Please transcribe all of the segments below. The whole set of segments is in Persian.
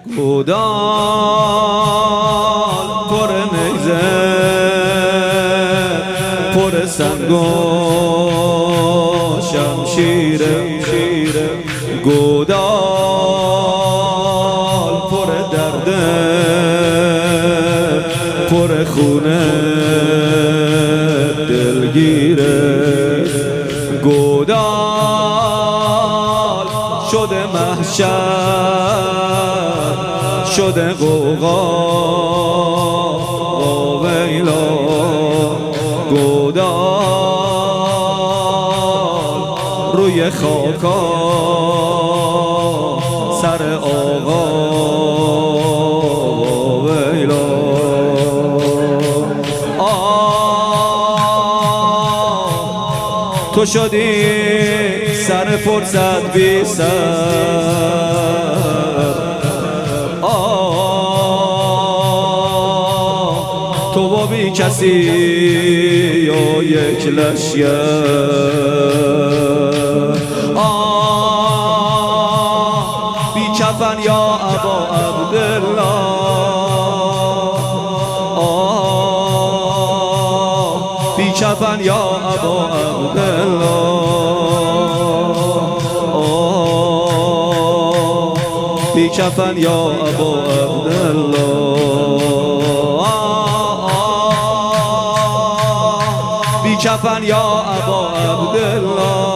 گودال پر نیزه پر سنگ و شمشیره گودال پر درده پر خونه دلگیره گودال شده محشر شده غوغا ویلا گودال روی خاکا سر آقا ویلا تو شدی سر فرصت بی سر تو با بی کسی یا یک لشگر بی کفن یا ابا عبدالله بی کفن یا ابا عبدالله بی کفن یا ابا عبدالله بی کفن یا ابا عبدالله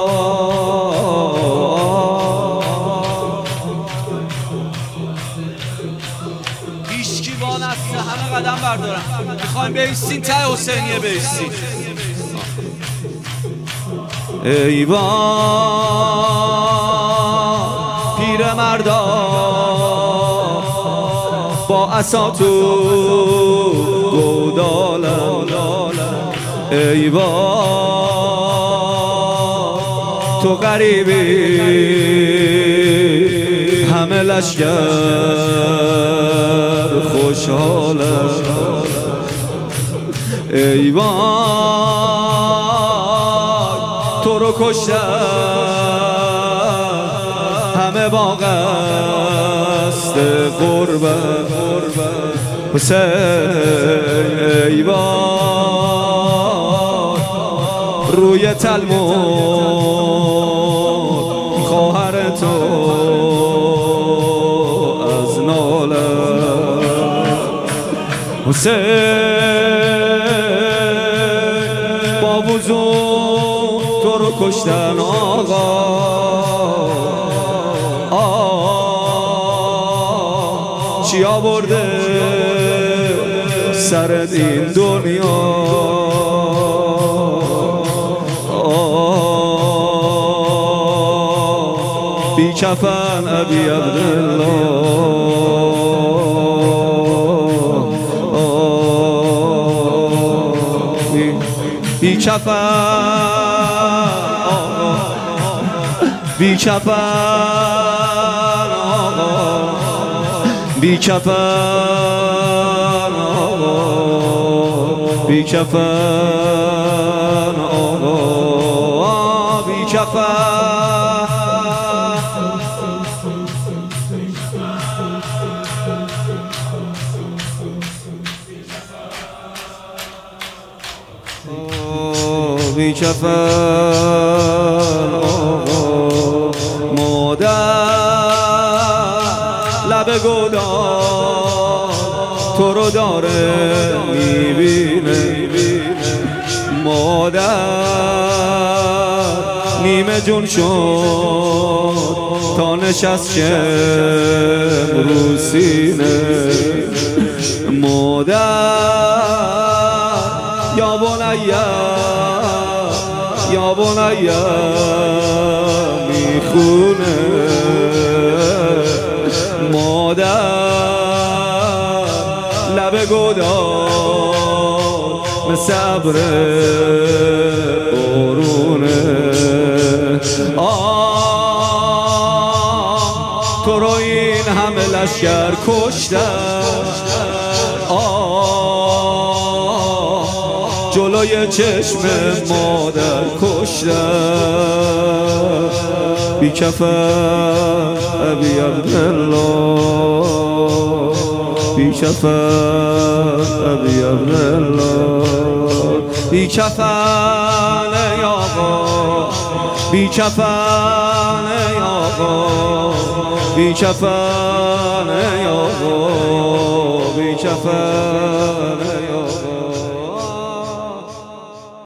هیچکی با نسته همه قدم بردارن میخوایم بیستین ته حسینیه بیستین ایوان پیر مردا با عصا تو گودالم ایوان تو غریبی همه لشگر خوشحالم ایوان تو رو کشتم همه با قصد قربت حسین ایوان روی تلمود خواهر تو از ناله حسین با وضو تو رو کشتن آقا چی آورده سرت این دنیا بی کفن ابی عبدالله بی کفن بی کفن بی کفن بی کفن بی کفن بی کفن مادر لب گودال تو رو داره میبینه مادر نیمه جون شد تا نشست که رو سینه مادر یا بنیه میخونه مادر لب گودال مثل ابر بارونه تو رو این همه لشکر کشتن جلوی چشم مادر کشتن بی کفن ابی عبدالله بی کفن ابی عبدالله بی کفن ای آقا بی کفن ای آقا بی کفن ای آقا